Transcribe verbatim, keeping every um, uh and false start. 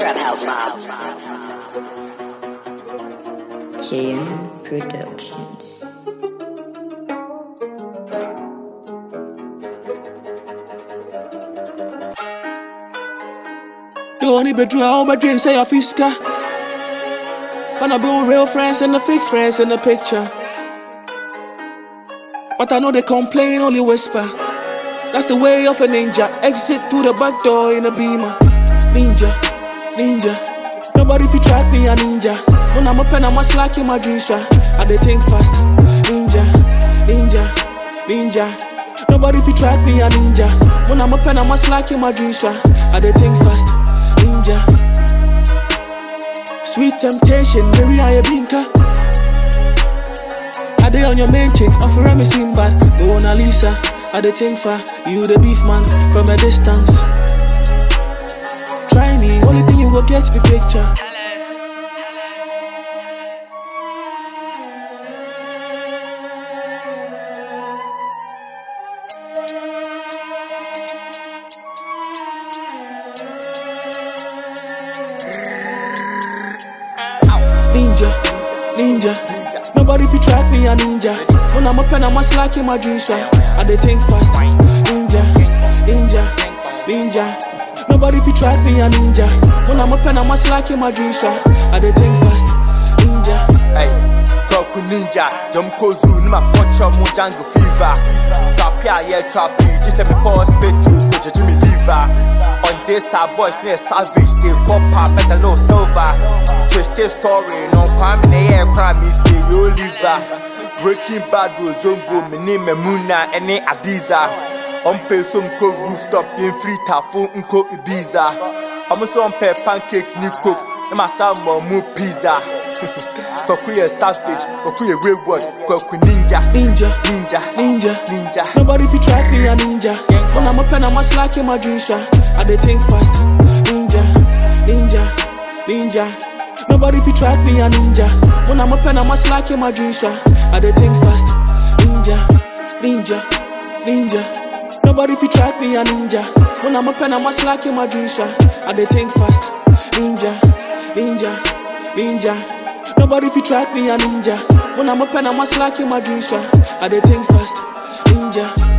Trap House Mob. J M Productions. The only bedroom I over drink say a fiska. When I build real friends and the fake friends in the picture. But I know they complain, only whisper. That's the way of a ninja. Exit through the back door in a beamer. Ninja, ninja. Nobody fi track me a ninja. When I'm a pen, I'm a slack in my dreams. I dey think fast. Ninja, ninja, ninja. Nobody fi track me a ninja. When I'm a pen, I'm a slack in my dreams. I dey think fast. Ninja. Sweet temptation, Mary I binka. I dey on your main chick, offering me Simbad, Mona Lisa. I dey think far, you the beef man from a distance. Try me, only thing you go get me picture. Ninja, ninja, nobody fi track me a ninja. When I'm a pen, I'm a slack in my dreams. I dey think fast. Ninja, ninja, ninja. Nobody fi track me a ninja. When I'm a pen, I'm a slack in my dreams. I dey think fast. Ninja. Hey, talk with ninja. Them kozu nima culture mo jungle fever. Trap ya yeah trap you. Just say me call spit to coach Jimmy Lever. On this our boys near savage. They copper better no silver. Twisted story, no crime in the air, crime is say you liver. Breaking Bad was Zongo, me name Muna, and Adiza. On pay some co rooftop in free tafu, unco Ibiza. I'm a son pay pancake, new cook, and my son more pizza. Kokuya savage, Kokuya wayward, Koku ninja, Ninja, ninja, ninja, ninja. Nobody fi track me a ninja. When I'm a pen, I'm a slack in my dreams. I dey think fast. Ninja, ninja, ninja. Nobody fi track me a ninja. When I'm a pen, I'm a slack in my dreams. I dey think fast. Ninja, ninja, ninja. Nobody fi track me a ninja. When I'm a pen, I'm a slack in my dreams. I dey think fast. Ninja, ninja, ninja. Nobody fi track me a ninja. When I'm a pen, I'm a slack in my dreams. I dey think fast. Ninja.